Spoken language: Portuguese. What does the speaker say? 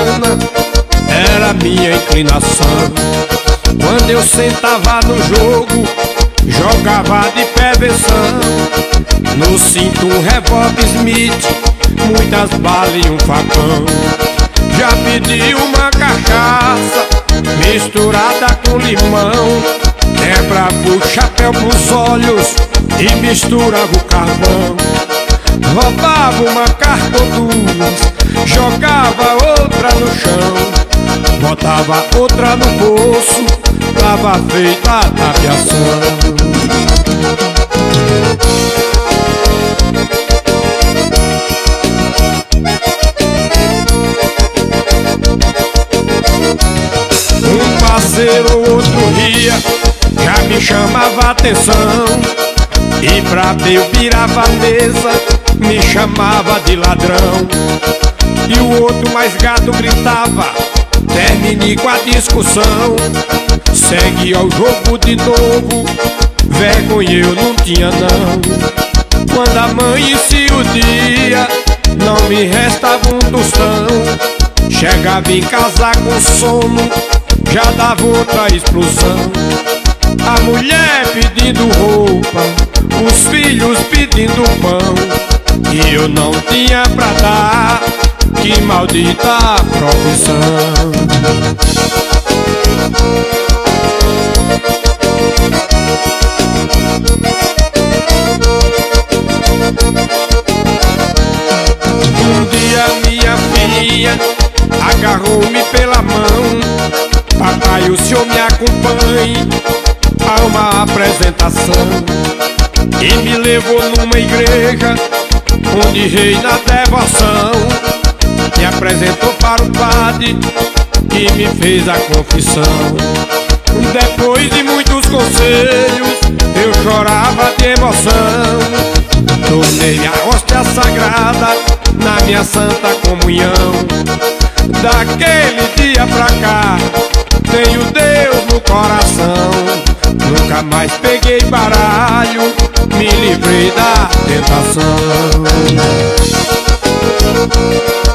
grana era minha inclinação. Quando eu sentava no jogo, jogava de pé versão. No cinto um revólver Smith, muitas balas e um facão. Já pedi uma cachaça misturada com limão. Quebrava o chapéu pros olhos e misturava o carvão. Roubava uma carta ou duas, jogava outra no chão, botava outra no bolso, tava feita a tapiação. Um parceiro ou outro ria, já me chamava a atenção. E pra ver eu virava a mesa, me chamava de ladrão. E o outro mais gato gritava: termine com a discussão, segue ao jogo de novo. Vergonha eu não tinha não. Quando amanhecia o dia, não me restava um tostão. Chegava em casa com sono, já dava outra explosão. A mulher pedindo roupa, os filhos pedindo pão, e eu não tinha pra dar. Que maldita profissão. Um dia minha filha agarrou-me pela mão: papai, o senhor me acompanhe a uma apresentação. E me levou numa igreja onde reina a devoção. Me apresentou para o padre e me fez a confissão. Depois de muitos conselhos, eu chorava de emoção. Tornei a hóstia sagrada na minha santa comunhão. Daquele dia pra cá, tenho Deus no coração. Nunca mais peguei baralho, me livrei da tentação.